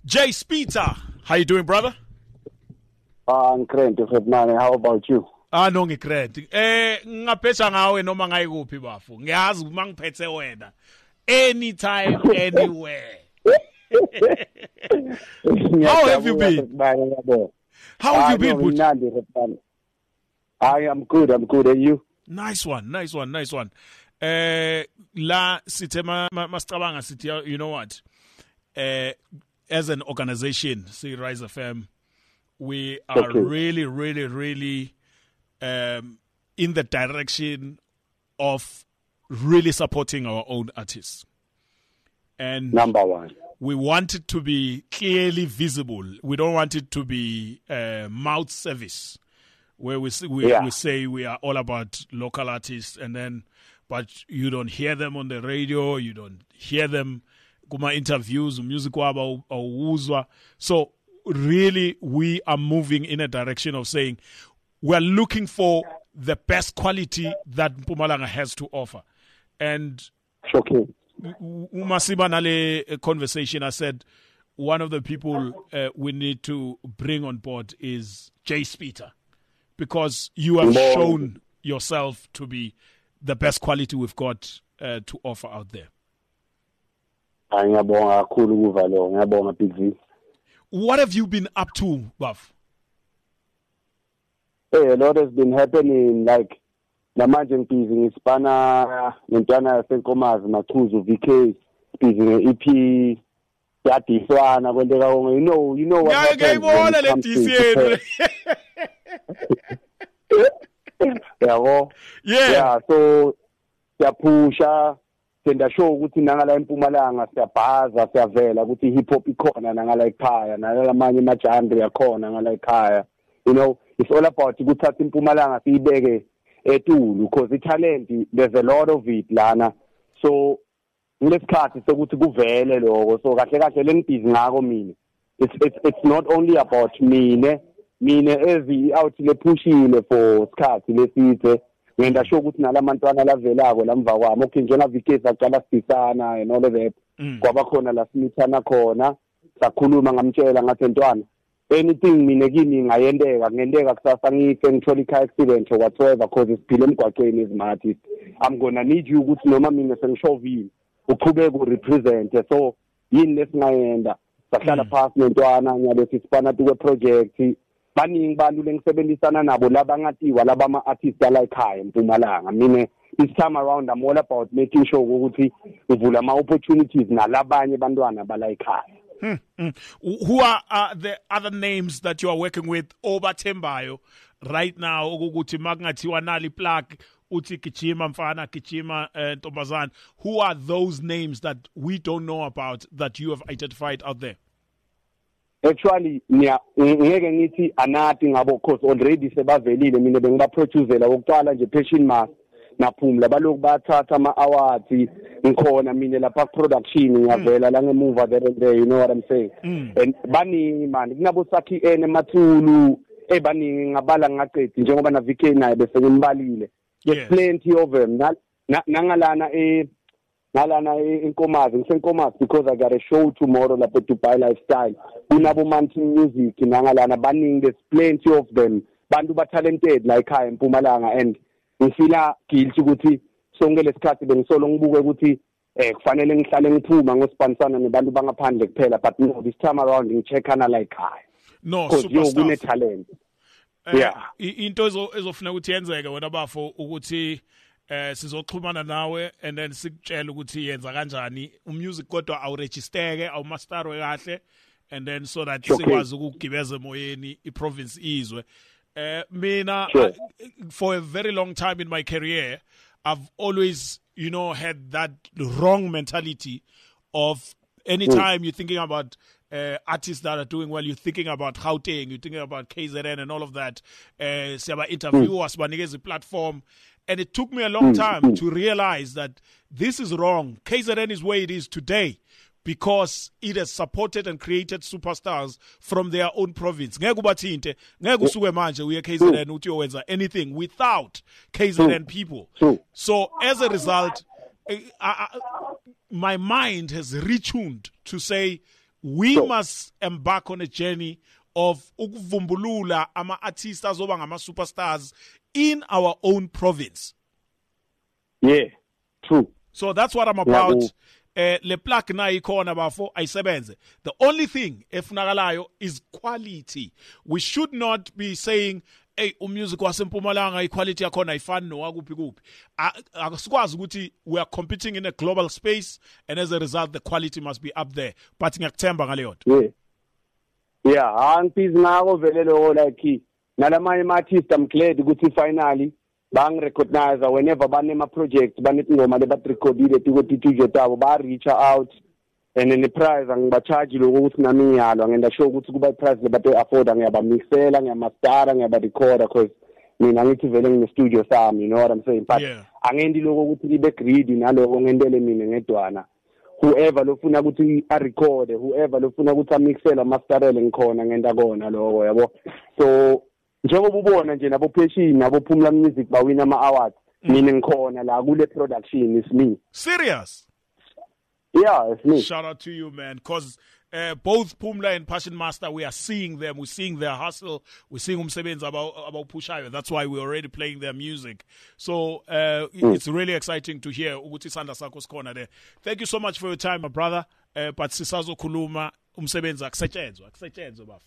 Jay Speeter, how you doing, brother? I'm great, man. How about you? No ngikrendi. Ngaphetha ngawe noma ngayikuphi bafu. Ngiyazi mangiphethe wena. Anytime, anywhere. How have you been? How have you been? I am good. And you? Nice one. La sitema masicabanga sithi, you know what? As an organization, see Rise FM, we are really in the direction of really supporting our own artists. And number one, we want it to be clearly visible. We don't want it to be mouth service, where we say we are all about local artists, but you don't hear them on the radio, you don't hear them kuma interviews, music wabo or so really we are moving in a direction of saying we're looking for the best quality that Mpumalanga has to offer. And Umasiba nale conversation, I said one of the people we need to bring on board is Jay Speeter, because you have shown yourself to be the best quality we've got to offer out there. What have you been up to, Buff? Hey, a lot has been happening, like namanje ngibhizi ngispana nentwana yasenkomazi Maqhuzu VK ngibhizi EP yadiswana kwenteka konke, you know what ngiyayibona le DC yenu. Yabo, yeah, so siyapusha senda show ukuthi nangala eMpumalanga siyabhaza siyavela ukuthi hip hop ikhona nangala ekhaya nalamanye amajandri yakhona ngala ekhaya. You know, it's all about ukuthatha iMpumalanga siyibeke etulu, because the talent, there's a lot of it lana. So ngesikhathi sokuthi kuvele lokho, so kahle lengibhizi ngako mina. It's not only about mine ezi out le pushile for isikhathi lesithe. Ngenda show ukuthi nalamantwana lavelako lamva kwami, okay njenga Vikesi aqala sisana and all of that. Kwaba khona la smithana khona sakhuluma ngamtshela ngathi ntwana anything mina kimi ngendeka kusasa ngife ngithola i-car accident or whatsoever, because isiphile emgwaqweni as an artist, I'm gonna need you ukuthi noma mina sengishovile uqhubeke urepresent. So yini lesingayenda sahlala phansi nentwana nyalethi sipana tukwe project baningi bantu lengisebenzisana nabo labangatiwa laba ama-artists ala ekhaya eMpumalanga. Mina this time around I'm all about making sure ukuthi uvula ama-opportunities nalabanye bantwana bala ekhaya. Who are the other names that you are working with over Tembayo right now? Ukuthi makungathiwa nali plug uthi Gijima mfana Gijima Ntombazana. Who are those names that we don't know about that you have identified out there? Actually ngeke ngithi anathi ngabo, because already sebavelile. Mina bengibaproducela ukuqala nje Passion Mass naphumla baloku bathatha ama-awards ngikhona mina lapha production ngiyavela la ngemuva there, you know what I'm saying. And baningi manje kunabo Sakhi Mathulu baningi ngabala ngaqedi njengoba na VK naye bese ngimbalile. There's plenty of them nangalana inkomazi ngisenkomazi, because I got a show tomorrow lapha Dubai Lifestyle kunabo Mountain Music nangalana baningi. There's plenty of them, bantu ba talented la ekhaya eMpumalanga, and ngifila guilty ukuthi sonke lesikhathi bengisolo ngibuke ukuthi kufanele ngihlale ngiphuma ngospansana nebantu bangaphandle kuphela, but no, this time around ngicheckana la ekhaya. No, because kune talent. Into ezofuna ukuthi yenzeke wena bafo ukuthi sizoxhumana nawe and then sikutshela ukuthi yenza kanjani umusic kodwa awurejisteke awumasterwe kahle, and then so that sikwazi ukugibeza emoyeni iprovince izwe. Mina, for a very long time in my career, I've always, had that wrong mentality of anytime you're thinking about artists that are doing well, you're thinking about Gauteng, you're thinking about KZN and all of that. Siyaba interviewers, banikeza platform. And it took me a long time to realize that this is wrong. KZN is where it is today because it has supported and created superstars from their own province. Ngeke ubathinte, ngeke usuke manje uye KZN uthi uyenza anything without KZN people. So as a result, my mind has retuned to say we must embark on a journey of ukuvumbulula ama-artists azoba ngama-superstars in our own province. Yeah, true. So that's what I'm about. Le plug na ikhona bafo ayisebenze. The only thing efunakalayo is quality. We should not be saying hey music wasempumalanga equality yakhona ayifani nowakuphi kuphi. Asikwazi ukuthi we are competing in a global space and as a result the quality must be up there. But ngiyakuthemba ngaleyo nto. Yeah, angibizi ngako vele lo like nalamanye ama-artist I'm glad ukuthi finally bang recognize whenever banema project banetingoma lebatrecordile tiko tabo ba reach out and then the price angibacharge lokho ukuthi nami ngiyalwa ngenda show ukuthi kuba price lebato afford ngiyabamixela ngiyamastara ngiyabadicoda because mina ngithi vele ngine studio sami, you know what I'm saying, but angendi lokho ukuthi libe greedy naloko ngendele mina ngedwana. Whoever lofuna ukuthi a record, whoever lofuna ukuthi amixela masterele ngikhona ngenda kona lokho yabo. So njengoba ubona nje nabo Pheshini nabo Phumla Music bawina ama-awards, mina ngikhona la kule production, is me. Serious? Yeah, it's me. Shout out to you, man, because both Phumla and Passion Master, we are seeing them, we're seeing their hustle, we're seeing umsebenzi about Pushayo. That's why we're already playing their music. So it's really exciting to hear ukuthi Sanda Sako's corner there. Thank you so much for your time, my brother. But sisazo khuluma umsebenzi akusetshenzwa bafu.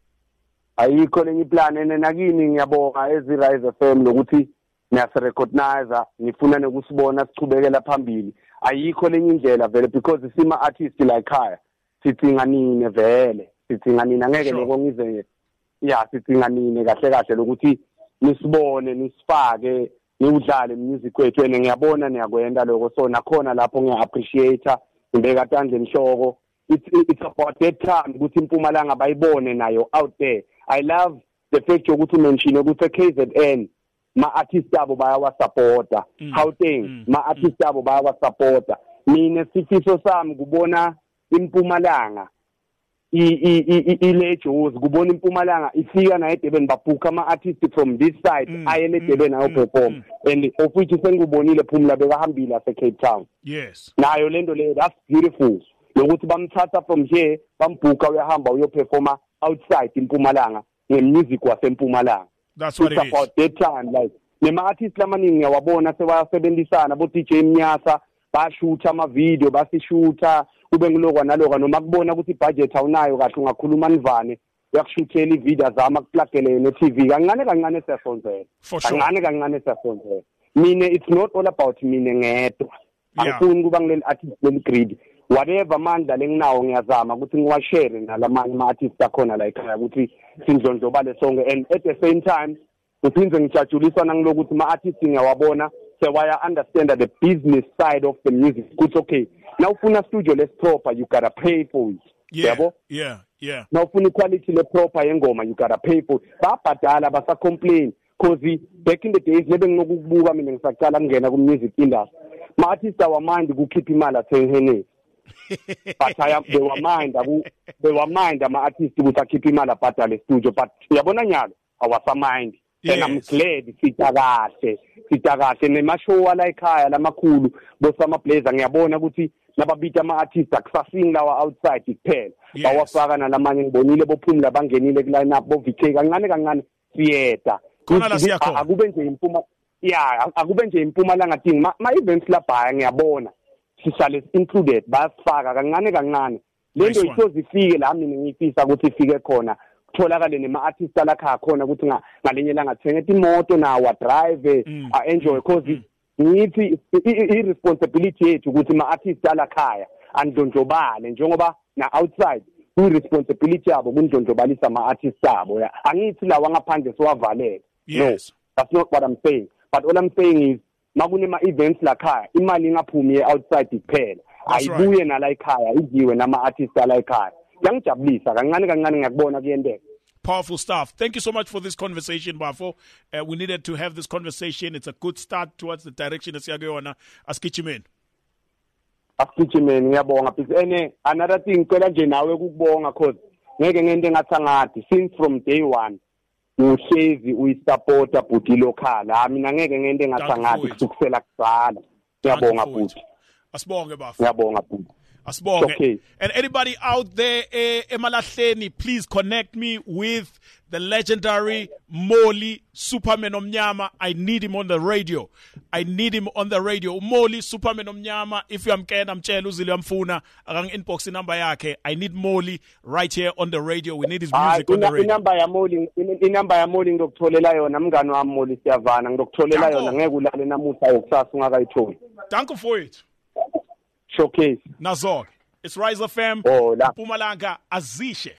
Ayikho lenye plan enakini ngiyabonga ezi-Rise FM lokuthi niyasirecognize, ngifuna nokusibona sichubekela phambili. Ayikho lenye indlela vele because sima artist like khaya sithinganine vele, sithinganine angeke lokho ngize sithinganine kahle lokuthi nisibone nisifake niudlale music wethu ene ngiyabona niyakwenda lokho, so nakhona lapho ngiya-appreciate ngibeka tandle enhloko. It's about that time ukuthi impumalanga bayibone nayo out there. I love the fact yokuthi mention ukuthi KZN ma-artist abo bayawasupporta, Gauteng ma-artist abo bayawasupporta. Mina sifiso sami kubona impumalanga ilejozi, kubona impumalanga ifika na eDurban babhuka ama-artist from this side ayele eDurban ayo-perform, and of which sengikubonile Phumla bekahambile ase-Cape Town. Yes, nayo lento leyo, that's beautiful. Lokuthi bamthatha from here bambhuka uyahamba uyoperforma outside impumalanga ngemusic wasempumalanga. That's what it is. About that time, like nema-artist lamaningi ngiyawabona sebasebenzisana bo DJ Mnyasa bashootha ama-video basishootha kube ngilokwa nalokwa, noma kubona ukuthi ibudget awunayo kahle ungakhuluma nivane uyakushuthela ivideo zama kuplagele ne-TV kancane siyasonzela, kancane siyasonzela. Mina it's not all about mina ngedwa, angifuni kuba ngileli artist leli greedy. Whatever mandla lenginawo ngiyazama ukuthi ngiwashare nalamanye ama-artist akhona la ekhaya ukuthi sindlondlobale sonke, and at the same time ngiphinze ngijajulisana ngilokuthi ama-artist ngiyawabona sewaya understand the business side of the music. Ukuthi okay, now ufuna studio less proper, you gotta pay for it. Yabo? Yeah. Now ufuna quality le proper yengoma, you gotta pay for it. Babhadala basa complain because back in the days lebe nginokubuka mina ngisaqala ngena ku music industry, ma-artist awamandi ukukhipha imali athengenezi. But they were mind ama-artist ukuthi akhiphe imali abhadale studio, but uyabona nyalo awasamind. And I'm glad sita kahle nemashow ala ekhaya lamakhulu bosama blazer ngiyabona ukuthi nababita ama-artist akusasing lawa outside kuphela, bawafaka nalamanye ngibonile bophumla bangenile kuline up bo-VK kancane siyeda akube nje impumalanga thing ma-events labhaya ngiyabona sihlale included bayasifaka kancane lento isozifike la mina ngifisa ukuthi ifike khona, kutholakale nema-artist alakha khona ukuthi ngalenye langa thengeta imoto nawo drive enjoy, because ngithi i-responsibility yethu ukuthi ma-artist alakhaya andlondlobale njengoba na outside i-responsibility yabo kundlondlobalisa ama-artist abo. Angithi lawa ngaphandle siwavalele, no, that's not what I'm saying, but all I'm saying is makunema-events lakhaya imali ingaphumi outside kuphela, ayibuye nala ekhaya iziwe nama-artist ala ekhaya. Yangijabulisa kancane ngiyakubona kuyendeka. Powerful stuff. Thank you so much for this conversation, Bafo. We needed to have this conversation. It's a good start towards the direction esiyakuyona. Asikichimeni ngiyabonga. Another thing phela nje nawe kukubonga cause ngeke ngente ngathi since from day one uhlezi uyisupporta bhuti local. Mina ngeke ngente ngathi kusukisela kuzala. Ngiyabonga bhuti. Asibonge Bafo. Ngiyabonga bhuti. Asibonge. And anybody out there eMalahleni, please connect me with the legendary Molly Superman Omnyama. I need him on the radio. Molly Superman Omnyama. If you amkena mtshela uzile yamfuna akang inbox number yakhe. I need Molly right here on the radio. We need his music on the radio. Inamba ya Molly ngokutholela yona mngani wami Molly siyavana ngokutholela yona ngeke ulale namuhla yokusasa ungakayitholi. Thank you for it. Showcase. Nazog. It's Rise FM. Oh, Mpumalanga azishe.